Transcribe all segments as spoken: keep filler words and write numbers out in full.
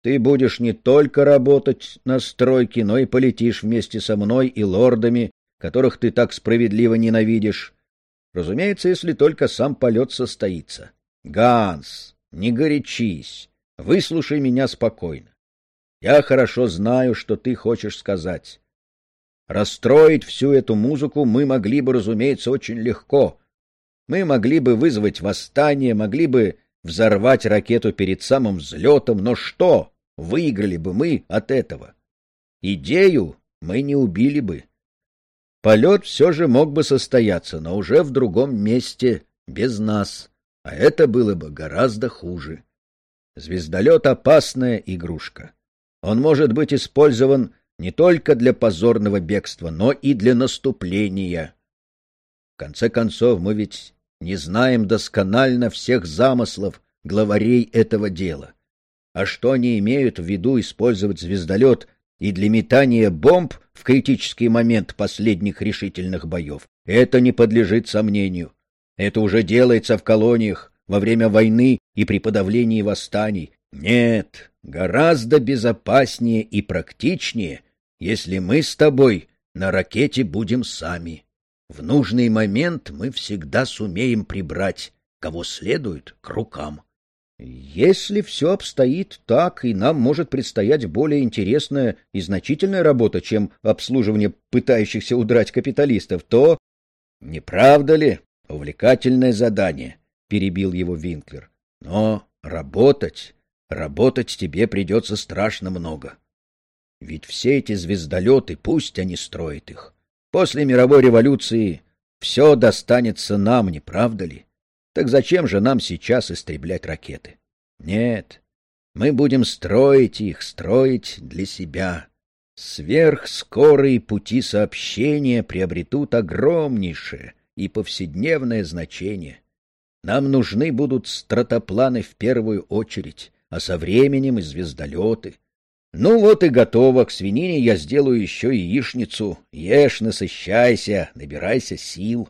Ты будешь не только работать на стройке, но и полетишь вместе со мной и лордами, которых ты так справедливо ненавидишь. Разумеется, если только сам полет состоится. Ганс, не горячись, выслушай меня спокойно. Я хорошо знаю, что ты хочешь сказать. Расстроить всю эту музыку мы могли бы, разумеется, очень легко. Мы могли бы вызвать восстание, могли бы взорвать ракету перед самым взлетом, но что выиграли бы мы от этого? Идею мы не убили бы. Полет все же мог бы состояться, но уже в другом месте, без нас, а это было бы гораздо хуже. Звездолет — опасная игрушка. Он может быть использован не только для позорного бегства, но и для наступления. В конце концов, мы ведь не знаем досконально всех замыслов главарей этого дела. А что они имеют в виду использовать звездолет и для метания бомб в критический момент последних решительных боев, это не подлежит сомнению. Это уже делается в колониях во время войны и при подавлении восстаний. Нет, гораздо безопаснее и практичнее, если мы с тобой на ракете будем сами. В нужный момент мы всегда сумеем прибрать, кого следует, к рукам. Если все обстоит так, и нам может предстоять более интересная и значительная работа, чем обслуживание пытающихся удрать капиталистов, то... — Не правда ли? Увлекательное задание, — перебил его Винклер. — Но работать, работать тебе придется страшно много. Ведь все эти звездолеты, пусть они строят их, после мировой революции все достанется нам, не правда ли? Так зачем же нам сейчас истреблять ракеты? Нет, мы будем строить их, строить для себя. Сверхскорые пути сообщения приобретут огромнейшее и повседневное значение. Нам нужны будут стратопланы в первую очередь, а со временем и звездолеты. Ну вот и готово, к свинине я сделаю еще яичницу. Ешь, насыщайся, набирайся сил.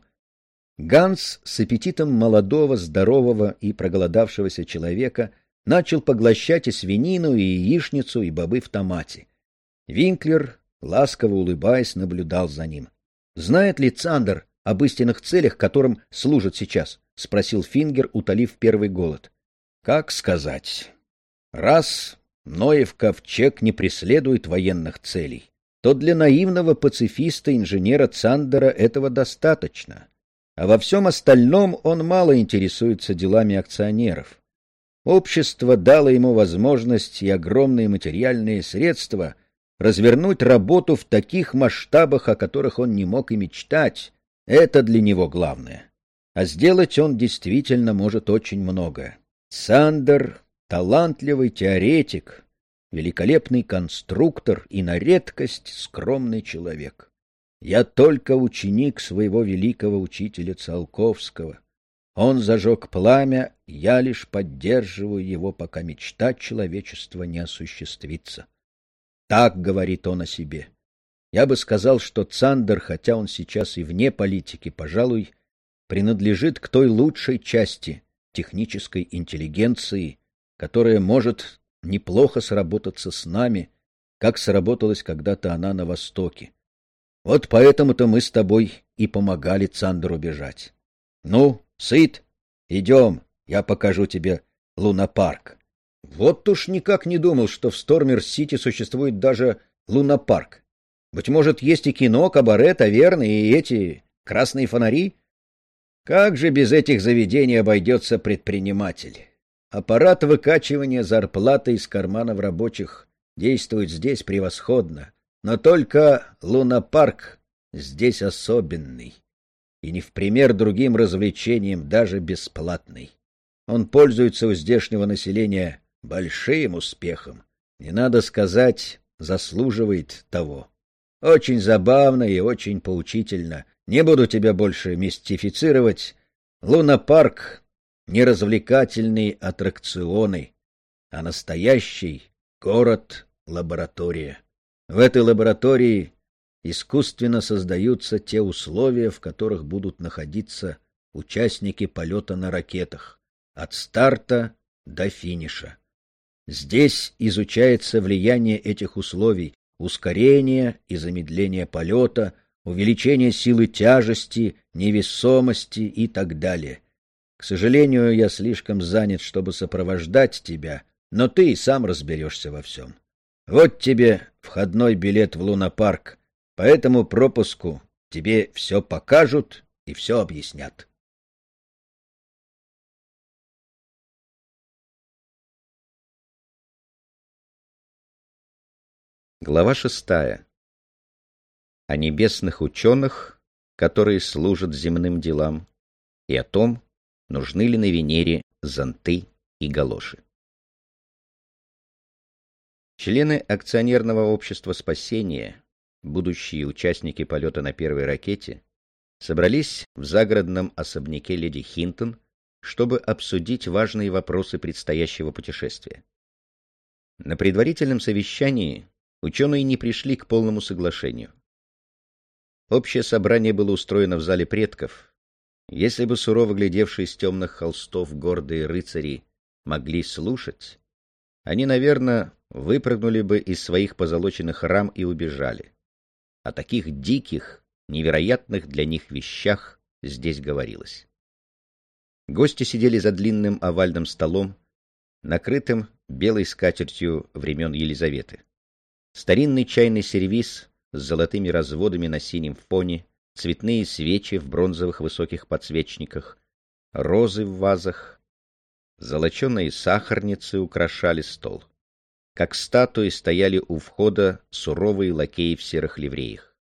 Ганс с аппетитом молодого, здорового и проголодавшегося человека начал поглощать и свинину, и яичницу, и бобы в томате. Винклер, ласково улыбаясь, наблюдал за ним. — Знает ли Цандер об истинных целях, которым служит сейчас? — спросил Фингер, утолив первый голод. — Как сказать? Раз Ноев ковчег не преследует военных целей, то для наивного пацифиста-инженера Цандера этого достаточно. А во всем остальном он мало интересуется делами акционеров. Общество дало ему возможность и огромные материальные средства развернуть работу в таких масштабах, о которых он не мог и мечтать. Это для него главное. А сделать он действительно может очень многое. Цандер — талантливый теоретик, великолепный конструктор и на редкость скромный человек. Я только ученик своего великого учителя Циолковского. Он зажег пламя, я лишь поддерживаю его, пока мечта человечества не осуществится. Так говорит он о себе. Я бы сказал, что Цандер, хотя он сейчас и вне политики, пожалуй, принадлежит к той лучшей части технической интеллигенции, которая может неплохо сработаться с нами, как сработалась когда-то она на Востоке. Вот поэтому-то мы с тобой и помогали Цандеру бежать. Ну, сыт? Идем, я покажу тебе лунопарк. Вот уж никак не думал, что в Стормер-Сити существует даже лунопарк. Быть может, есть и кино, кабаре, таверны и эти красные фонари? Как же без этих заведений обойдется предприниматель? Аппарат выкачивания зарплаты из карманов рабочих действует здесь превосходно. Но только лунопарк здесь особенный, и не в пример другим развлечениям даже бесплатный. Он пользуется у здешнего населения большим успехом. Не надо сказать, заслуживает того. Очень забавно и очень поучительно. Не буду тебя больше мистифицировать. Лунопарк — не развлекательные аттракционы, а настоящий город-лаборатория. В этой лаборатории искусственно создаются те условия, в которых будут находиться участники полета на ракетах от старта до финиша. Здесь изучается влияние этих условий: ускорение и замедление полета, увеличение силы тяжести, невесомости и так далее. К сожалению, я слишком занят, чтобы сопровождать тебя, но ты и сам разберешься во всем. Вот тебе входной билет в лунопарк. По этому пропуску тебе все покажут и все объяснят. Глава шестая. О небесных ученых, которые служат земным делам, и о том, нужны ли на Венере зонты и галоши. Члены акционерного общества спасения, будущие участники полета на первой ракете, собрались в загородном особняке леди Хинтон, чтобы обсудить важные вопросы предстоящего путешествия. На предварительном совещании ученые не пришли к полному соглашению. Общее собрание было устроено в зале предков. Если бы сурово глядевшие с темных холстов гордые рыцари могли слушать, они, наверное, выпрыгнули бы из своих позолоченных рам и убежали. О таких диких, невероятных для них вещах здесь говорилось. Гости сидели за длинным овальным столом, накрытым белой скатертью времен Елизаветы. Старинный чайный сервиз с золотыми разводами на синем фоне, цветные свечи в бронзовых высоких подсвечниках, розы в вазах, золоченые сахарницы украшали стол. Как статуи стояли у входа суровые лакеи в серых ливреях.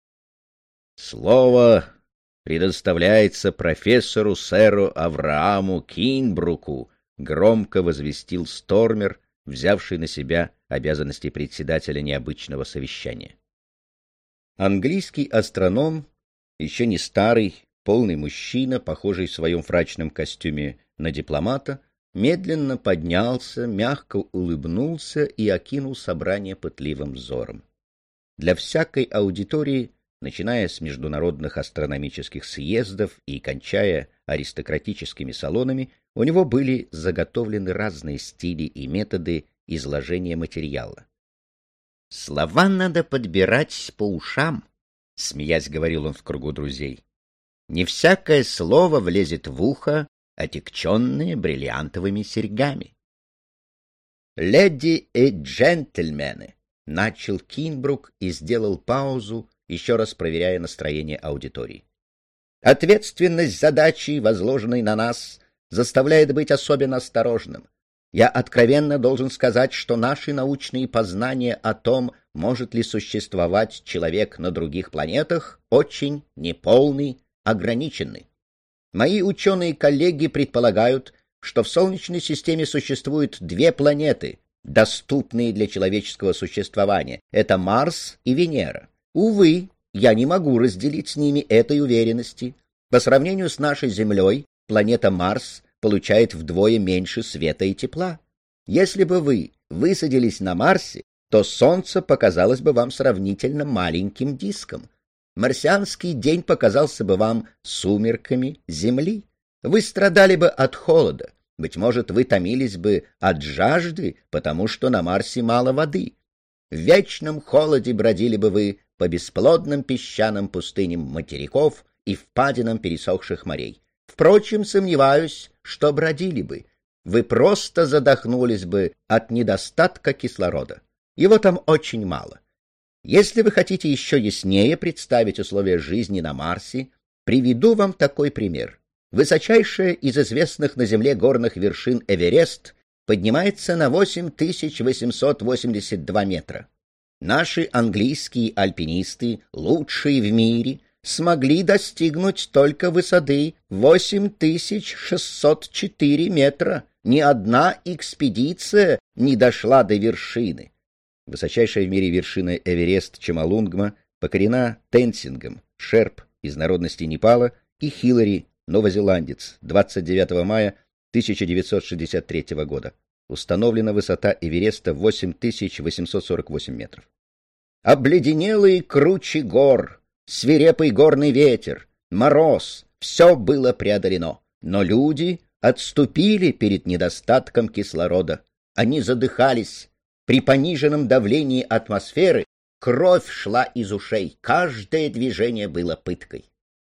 «Слово предоставляется профессору сэру Аврааму Кинбруку», — громко возвестил Стормер, взявший на себя обязанности председателя необычного совещания. Английский астроном, еще не старый, полный мужчина, похожий в своем фрачном костюме на дипломата, медленно поднялся, мягко улыбнулся и окинул собрание пытливым взором. Для всякой аудитории, начиная с международных астрономических съездов и кончая аристократическими салонами, у него были заготовлены разные стили и методы изложения материала. «Слова надо подбирать по ушам», — смеясь говорил он в кругу друзей. «Не всякое слово влезет в ухо, отягченные бриллиантовыми серьгами». «Леди и джентльмены», — начал Кинбрук и сделал паузу, еще раз проверяя настроение аудитории. «Ответственность задачи, возложенной на нас, заставляет быть особенно осторожным. Я откровенно должен сказать, что наши научные познания о том, может ли существовать человек на других планетах, очень неполны, ограничены. Мои ученые-коллеги предполагают, что в Солнечной системе существуют две планеты, доступные для человеческого существования. Это Марс и Венера. Увы, я не могу разделить с ними этой уверенности. По сравнению с нашей Землей, планета Марс получает вдвое меньше света и тепла. Если бы вы высадились на Марсе, то Солнце показалось бы вам сравнительно маленьким диском. Марсианский день показался бы вам сумерками Земли. Вы страдали бы от холода. Быть может, вы томились бы от жажды, потому что на Марсе мало воды. В вечном холоде бродили бы вы по бесплодным песчаным пустыням материков и впадинам пересохших морей. Впрочем, сомневаюсь, что бродили бы. Вы просто задохнулись бы от недостатка кислорода. Его там очень мало. Если вы хотите еще яснее представить условия жизни на Марсе, приведу вам такой пример. Высочайшая из известных на Земле горных вершин Эверест поднимается на восемь тысяч восемьсот восемьдесят два метра. Наши английские альпинисты, лучшие в мире, смогли достигнуть только высоты восемь тысяч шестьсот четыре метра. Ни одна экспедиция не дошла до вершины. Высочайшая в мире вершина Эверест Чомолунгма покорена Тенсингом, шерп из народности Непала, и Хиллари, новозеландец, двадцать девятого мая тысяча девятьсот шестьдесят третьего года. Установлена высота Эвереста восемь тысяч восемьсот сорок восемь метров. Обледенелые кручи гор, свирепый горный ветер, мороз — все было преодолено, но люди отступили перед недостатком кислорода. Они задыхались. При пониженном давлении атмосферы кровь шла из ушей. Каждое движение было пыткой.